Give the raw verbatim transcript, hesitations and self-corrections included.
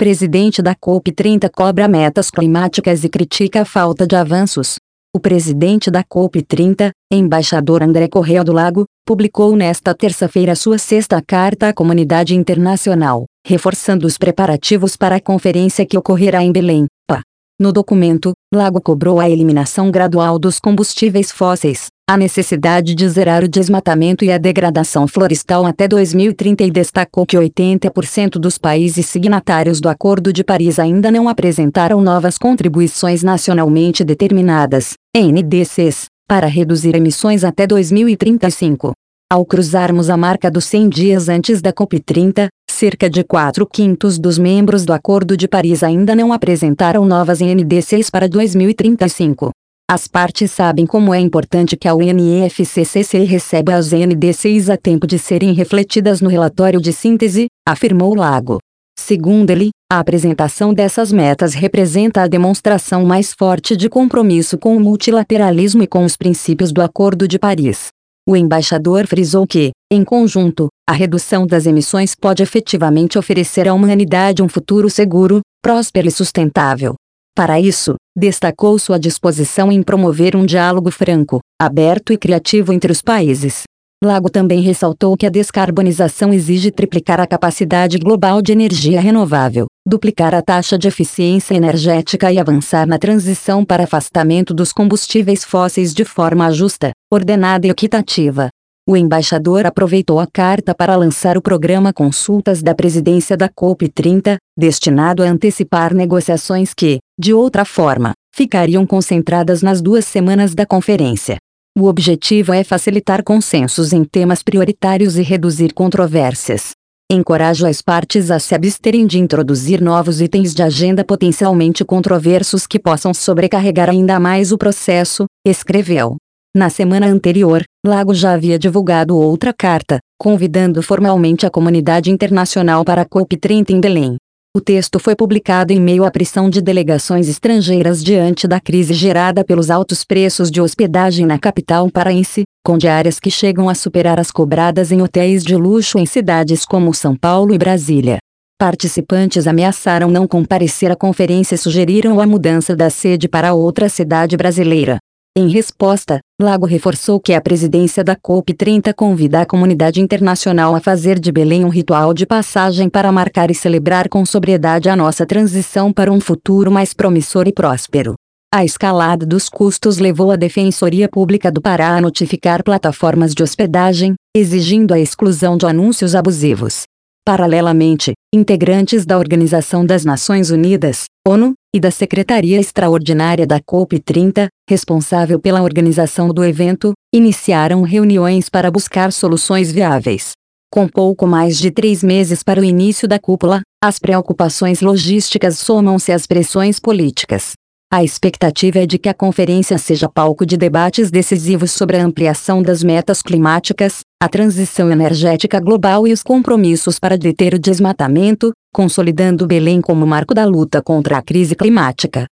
Presidente da COP trinta cobra metas climáticas e critica a falta de avanços. O presidente da COP trinta, embaixador André Correia do Lago, publicou nesta terça-feira sua sexta carta à comunidade internacional, reforçando os preparativos para a conferência que ocorrerá em Belém, P A. No documento, Lago cobrou a eliminação gradual dos combustíveis fósseis, a necessidade de zerar o desmatamento e a degradação florestal até dois mil e trinta e destacou que oitenta por cento dos países signatários do Acordo de Paris ainda não apresentaram novas contribuições nacionalmente determinadas, N D Cs, para reduzir emissões até dois mil e trinta e cinco. Ao cruzarmos a marca dos cem dias antes da COP trinta, cerca de quatro quintos dos membros do Acordo de Paris ainda não apresentaram novas N D Cs para dois mil e trinta e cinco. As partes sabem como é importante que a U N F C C C receba as N D Cs a tempo de serem refletidas no relatório de síntese, afirmou Lago. Segundo ele, a apresentação dessas metas representa a demonstração mais forte de compromisso com o multilateralismo e com os princípios do Acordo de Paris. O embaixador frisou que, em conjunto, a redução das emissões pode efetivamente oferecer à humanidade um futuro seguro, próspero e sustentável. Para isso, destacou sua disposição em promover um diálogo franco, aberto e criativo entre os países. Lago também ressaltou que a descarbonização exige triplicar a capacidade global de energia renovável, duplicar a taxa de eficiência energética e avançar na transição para afastamento dos combustíveis fósseis de forma justa, ordenada e equitativa. O embaixador aproveitou a carta para lançar o programa Consultas da Presidência da COP trinta, destinado a antecipar negociações que, de outra forma, ficariam concentradas nas duas semanas da conferência. O objetivo é facilitar consensos em temas prioritários e reduzir controvérsias. Encorajo as partes a se absterem de introduzir novos itens de agenda potencialmente controversos que possam sobrecarregar ainda mais o processo, escreveu. Na semana anterior, Lago já havia divulgado outra carta, convidando formalmente a comunidade internacional para a COP trinta em Belém. O texto foi publicado em meio à pressão de delegações estrangeiras diante da crise gerada pelos altos preços de hospedagem na capital paraense, com diárias que chegam a superar as cobradas em hotéis de luxo em cidades como São Paulo e Brasília. Participantes ameaçaram não comparecer à conferência e sugeriram a mudança da sede para outra cidade brasileira. Em resposta, Lago reforçou que a presidência da COP trinta convida a comunidade internacional a fazer de Belém um ritual de passagem para marcar e celebrar com sobriedade a nossa transição para um futuro mais promissor e próspero. A escalada dos custos levou a Defensoria Pública do Pará a notificar plataformas de hospedagem, exigindo a exclusão de anúncios abusivos. Paralelamente, integrantes da Organização das Nações Unidas, ONU, e da Secretaria Extraordinária da COP trinta, responsável pela organização do evento, iniciaram reuniões para buscar soluções viáveis. Com pouco mais de três meses para o início da cúpula, as preocupações logísticas somam-se às pressões políticas. A expectativa é de que a conferência seja palco de debates decisivos sobre a ampliação das metas climáticas, a transição energética global e os compromissos para deter o desmatamento, consolidando Belém como marco da luta contra a crise climática.